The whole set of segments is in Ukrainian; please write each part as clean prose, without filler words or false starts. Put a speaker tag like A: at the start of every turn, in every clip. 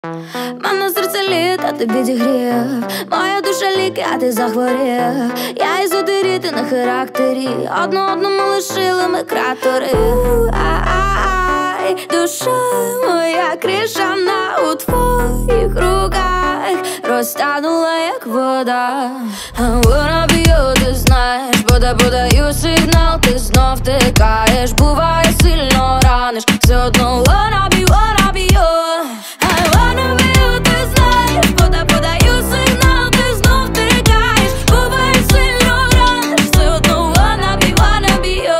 A: Мене серце літ, а ти підігрів. Моя душа ліки, а ти захворів. Я із одиріти на характері. Одному лишили ми кратери. Ай, душа моя крижана у твоїх руках розтанула, як вода. I wanna be you, ти знаєш. Подаю сигнал, ти знов тикаєш. Буває, сильно раниш. Все одно wanna be you. I wanna be you, ти знаєш. Подаю сигнал, ти знов тикаєш. Буває, сильно раниш. Все одно wanna be you.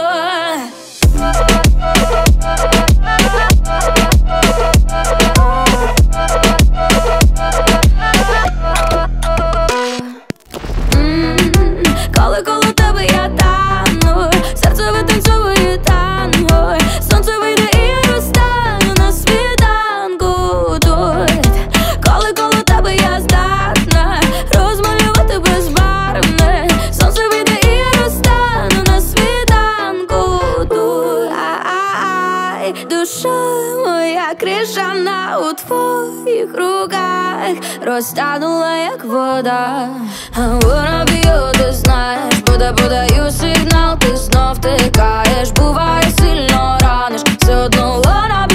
A: Коли коло тебе я тану, серце витанцьовує танго. Сонце вийде і я розтану на світанку тут. Коли коло тебе я здатна розмалювати безбарвне. Сонце вийде і я розтану на світанку тут. Ай, душа моя крижана у твоїх руках розтанула, як вода. I wanna be you, ти знаєш. Подаю сигнал, ти знов тикаєш. Буває, сильно раниш. Все одно wanna be